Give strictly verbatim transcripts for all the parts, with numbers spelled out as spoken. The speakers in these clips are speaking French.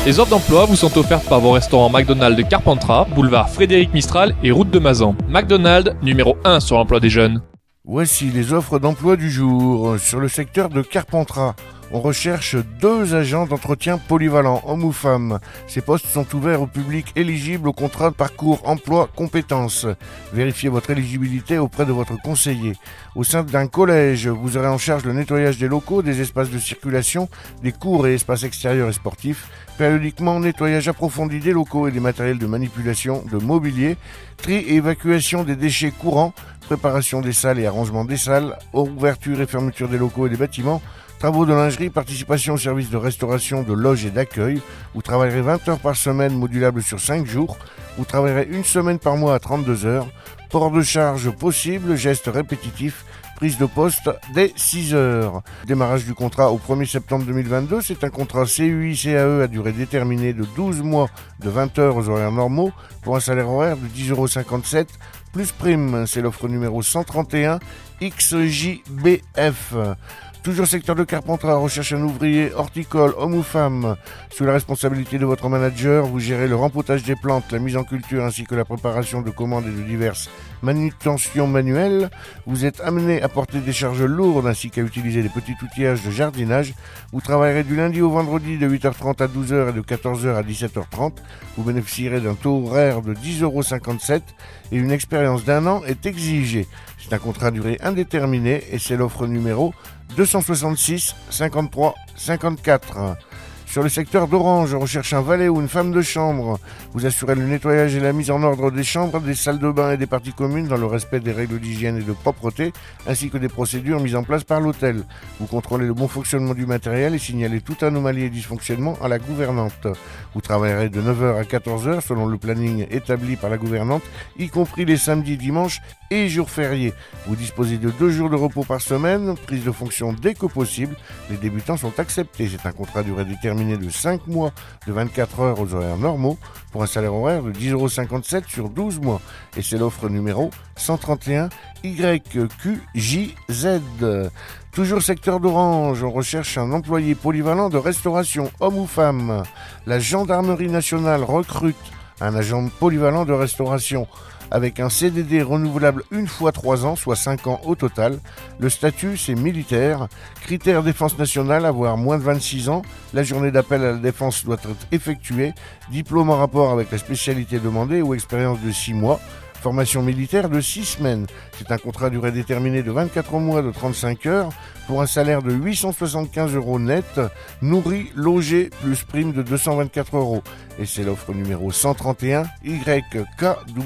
Les offres d'emploi vous sont offertes par vos restaurants McDonald's de Carpentras, boulevard Frédéric Mistral et route de Mazan. McDonald's, numéro un sur l'emploi des jeunes. Voici les offres d'emploi du jour. Sur le secteur de Carpentras, on recherche deux agents d'entretien polyvalents, hommes ou femmes. Ces postes sont ouverts au public éligible au contrat de parcours emploi compétences. Vérifiez votre éligibilité auprès de votre conseiller. Au sein d'un collège, vous aurez en charge le nettoyage des locaux, des espaces de circulation, des cours et espaces extérieurs et sportifs. Périodiquement, nettoyage approfondi des locaux et des matériels de manipulation, de mobilier, tri et évacuation des déchets courants, préparation des salles et arrangement des salles, ouverture et fermeture des locaux et des bâtiments, travaux de lingerie, participation au service de restauration, de loge et d'accueil. Vous travaillerez vingt heures par semaine, modulable sur cinq jours. Vous travaillerez une semaine par mois à trente-deux heures. Port de charge possible, gestes répétitifs, prise de poste dès six heures. Démarrage du contrat au premier septembre deux mille vingt-deux. C'est un contrat C U I C A E à durée déterminée de douze mois de vingt heures aux horaires normaux pour un salaire horaire de dix euros cinquante-sept plus prime. C'est l'offre numéro cent trente et un X J B F. Toujours secteur de Carpentras, recherche un ouvrier horticole, homme ou femme. Sous la responsabilité de votre manager, vous gérez le rempotage des plantes, la mise en culture ainsi que la préparation de commandes et de diverses manutentions manuelles. Vous êtes amené à porter des charges lourdes ainsi qu'à utiliser des petits outillages de jardinage. Vous travaillerez du lundi au vendredi de huit heures trente à douze heures et de quatorze heures à dix-sept heures trente. Vous bénéficierez d'un taux horaire de dix euros cinquante-sept et une expérience d'un an est exigée. C'est un contrat à durée indéterminée et c'est l'offre numéro deux cent soixante-six cinquante-trois cinquante-quatre. Sur le secteur d'Orange, on recherche un valet ou une femme de chambre. Vous assurez le nettoyage et la mise en ordre des chambres, des salles de bain et des parties communes dans le respect des règles d'hygiène et de propreté, ainsi que des procédures mises en place par l'hôtel. Vous contrôlez le bon fonctionnement du matériel et signalez toute anomalie et dysfonctionnement à la gouvernante. Vous travaillerez de neuf heures à quatorze heures selon le planning établi par la gouvernante, y compris les samedis, dimanches et jours fériés. Vous disposez de deux jours de repos par semaine, prise de fonction dès que possible. Les débutants sont acceptés. C'est un contrat à durée déterminée de cinq mois de vingt-quatre heures aux horaires normaux pour un salaire horaire de dix euros cinquante-sept sur douze mois. Et c'est l'offre numéro cent trente et un Y Q J Z. Toujours secteur d'Orange, on recherche un employé polyvalent de restauration, homme ou femme. La gendarmerie nationale recrute un agent polyvalent de restauration avec un C D D renouvelable une fois trois ans, soit cinq ans au total. Le statut, c'est militaire. Critère défense nationale, avoir moins de vingt-six ans. La journée d'appel à la défense doit être effectuée. Diplôme en rapport avec la spécialité demandée ou expérience de six mois. Formation militaire de six semaines. C'est un contrat à durée déterminée de vingt-quatre mois de trente-cinq heures pour un salaire de huit cent soixante-quinze euros net, nourri, logé, plus prime de deux cent vingt-quatre euros. Et c'est l'offre numéro cent trente et un Y K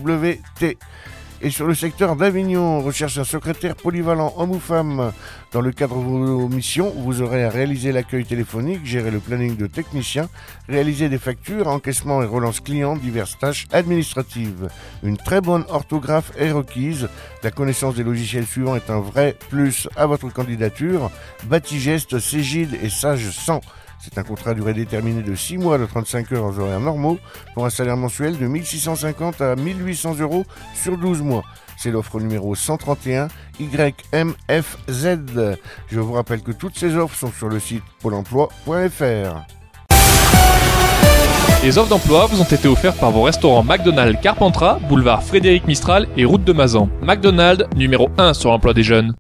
W T. Et sur le secteur d'Avignon, on recherche un secrétaire polyvalent, homme ou femme. Dans le cadre de vos missions, vous aurez à réaliser l'accueil téléphonique, gérer le planning de techniciens, réaliser des factures, encaissement et relance client, diverses tâches administratives. Une très bonne orthographe est requise. La connaissance des logiciels suivants est un vrai plus à votre candidature. Batigest, Cégide et Sage cent. C'est un contrat à durée déterminée de six mois de trente-cinq heures aux horaires normaux pour un salaire mensuel de mille six cent cinquante à mille huit cents euros sur douze mois. C'est l'offre numéro cent trente et un Y M F Z. Je vous rappelle que toutes ces offres sont sur le site pôle emploi point f r. Les offres d'emploi vous ont été offertes par vos restaurants McDonald's Carpentras, boulevard Frédéric Mistral et route de Mazan. McDonald's, numéro un sur l'emploi des jeunes.